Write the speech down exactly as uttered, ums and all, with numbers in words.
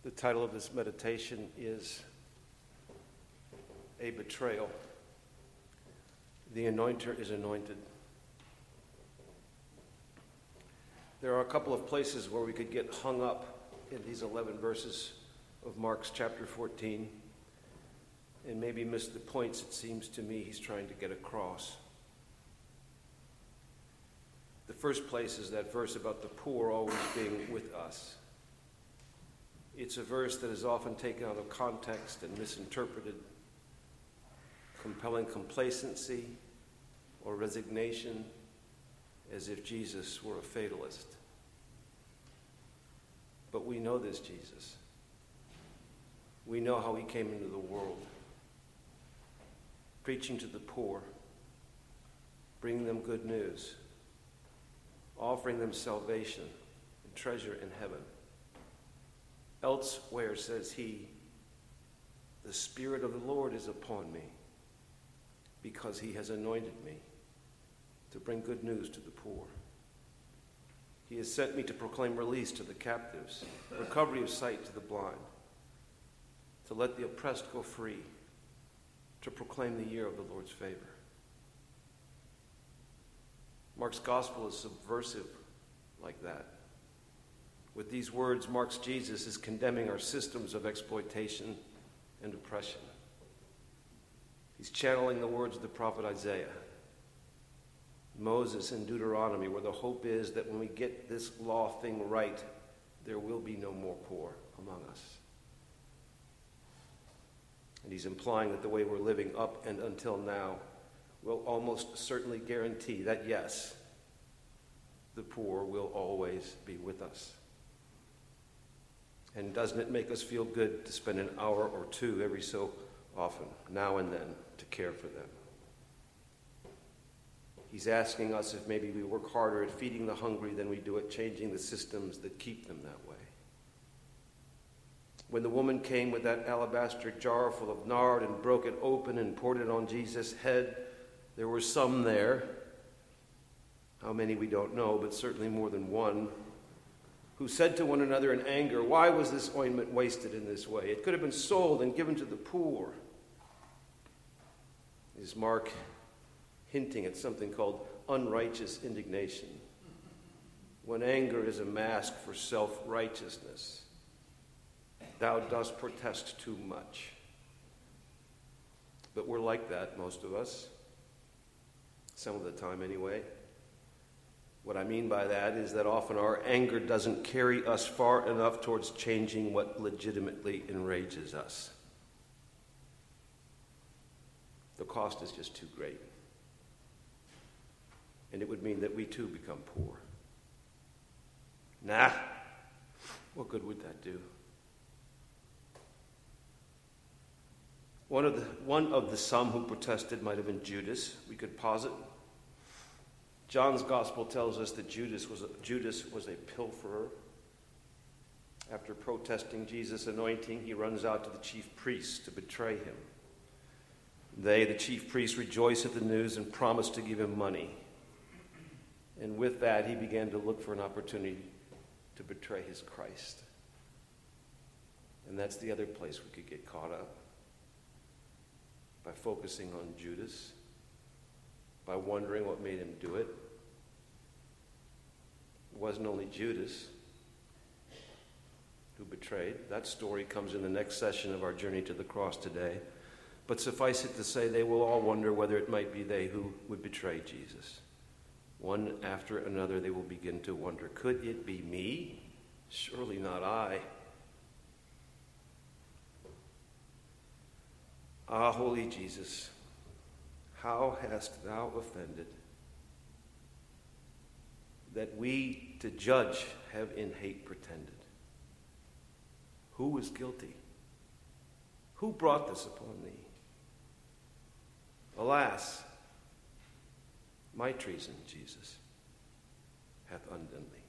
The title of this meditation is A Betrayal. The Anointer is Anointed. There are a couple of places where we could get hung up in these eleven verses of Mark's chapter fourteen and maybe miss the points it seems to me he's trying to get across. The first place is that verse about the poor always being with us. It's a verse that is often taken out of context and misinterpreted, compelling complacency or resignation as if Jesus were a fatalist. But we know this Jesus. We know how he came into the world, preaching to the poor, bringing them good news, offering them salvation and treasure in heaven. Elsewhere says he, the Spirit of the Lord is upon me, because he has anointed me to bring good news to the poor. He has sent me to proclaim release to the captives, recovery of sight to the blind, to let the oppressed go free, to proclaim the year of the Lord's favor. Mark's gospel is subversive like that. With these words, Mark's Jesus is condemning our systems of exploitation and oppression. He's channeling the words of the prophet Isaiah, Moses in Deuteronomy, where the hope is that when we get this law thing right, there will be no more poor among us. And he's implying that the way we're living up and until now will almost certainly guarantee that, yes, the poor will always be with us. And doesn't it make us feel good to spend an hour or two every so often, now and then, to care for them? He's asking us if maybe we work harder at feeding the hungry than we do at changing the systems that keep them that way. When the woman came with that alabaster jar full of nard and broke it open and poured it on Jesus' head, there were some there, how many we don't know, but certainly more than one, who said to one another in anger, "Why was this ointment wasted in this way? It could have been sold and given to the poor." Is Mark hinting at something called unrighteous indignation, when anger is a mask for self-righteousness? Thou dost protest too much. But we're like that, most of us. Some of the time, anyway. What I mean by that is that often our anger doesn't carry us far enough towards changing what legitimately enrages us. The cost is just too great. And it would mean that we too become poor. Nah, what good would that do? One of the one of the some who protested might have been Judas, we could posit. John's gospel tells us that Judas was a, Judas was a pilferer. After protesting Jesus' anointing, he runs out to the chief priests to betray him. They, the chief priests, rejoice at the news and promise to give him money. And with that, he began to look for an opportunity to betray his Christ. And that's the other place we could get caught up. By focusing on Judas, by wondering what made him do it. It wasn't only Judas who betrayed. That story comes in the next session of our journey to the cross today. But suffice it to say, they will all wonder whether it might be they who would betray Jesus. One after another, they will begin to wonder, could it be me? Surely not I. Ah, holy Jesus, how hast thou offended, that we to judge have in hate pretended? Who is guilty? Who brought this upon thee? Alas, my treason, Jesus, hath undone thee.